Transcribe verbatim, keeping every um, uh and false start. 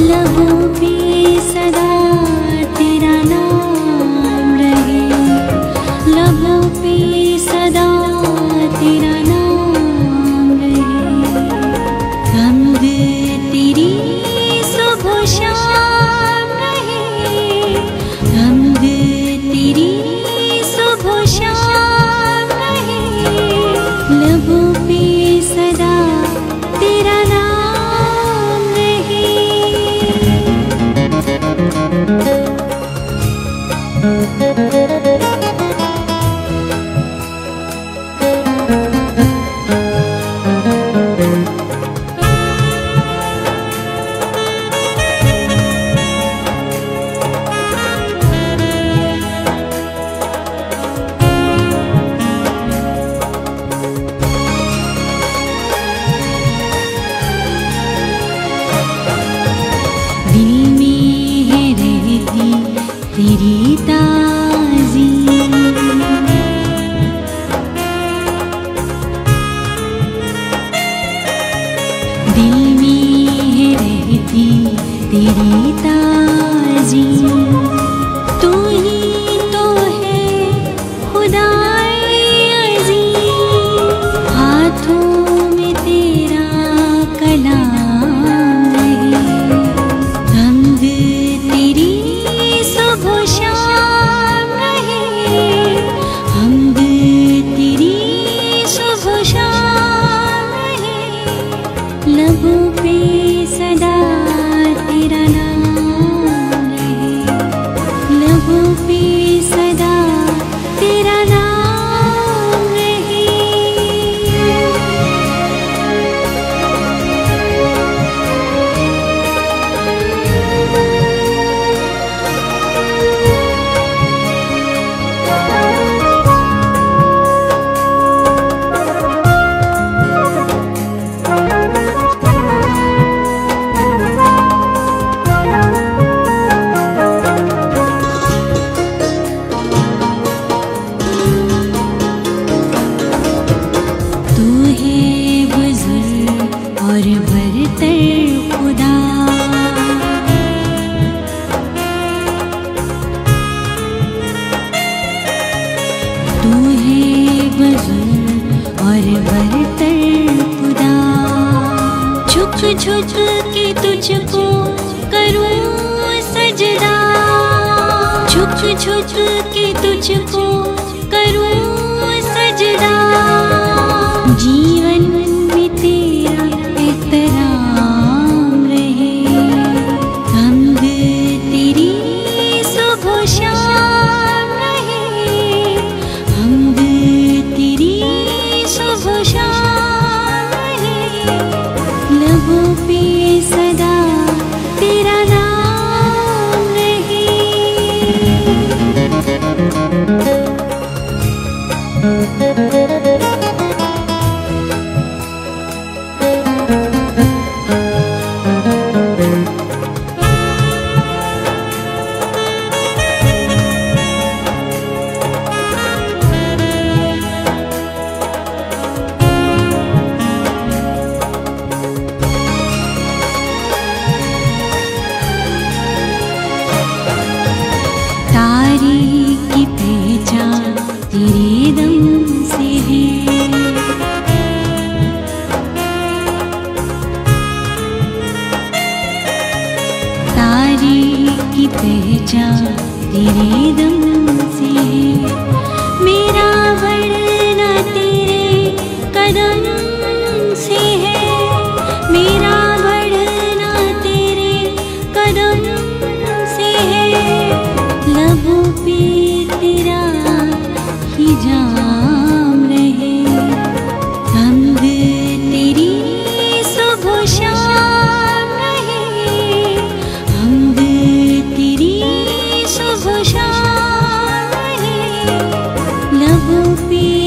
लबों पे सदा तेरा नाम रहे, लबों पे सदा तेरा नाम रहे। हमद तेरी सुबह शाम रहे, हमद तेरी सुबह शाम रहे। लबों पे सदा तेरा नाम रहे। दिल में है रहती तेरी ताज़ीम, दिल में है रहती तेरी ताज़ीम। तू ही तो है खुदाए अज़ीम, हाथों में तेरा कलाम रहे। हमद तेरी सुबह शाम रहे, हमद तेरी सुबह शाम रहे। लबों पे सदा तेरा नाम रहे, लबों पे सदा तेरा नाम रहे। तू है बुजुर्ग और बरतर खुदा, तू है बुजुर्ग और बरतर खुदा। झुक झुक के तुझको करूं सजदा, झुक झुक के तुझको करूं सजदा। जीवन में तेरा एहतराम रहे, हमद तेरी सुबह शाम रहे, हमद तेरी सुबह शाम रहे। लबों पे सदा तेरा नाम रहे। तारीख की पहचान तेरे दम से है, तारीख की पहचान तेरे दम से है। मेरा बढ़ना तेरे कदम से है, मेरा बढ़ना तेरे कदम से है। लबों पे तेरा ही जाम रहे, हमद तेरी सुबह शाम रहे, हमद तेरी सुबह शाम रहे। लबों पे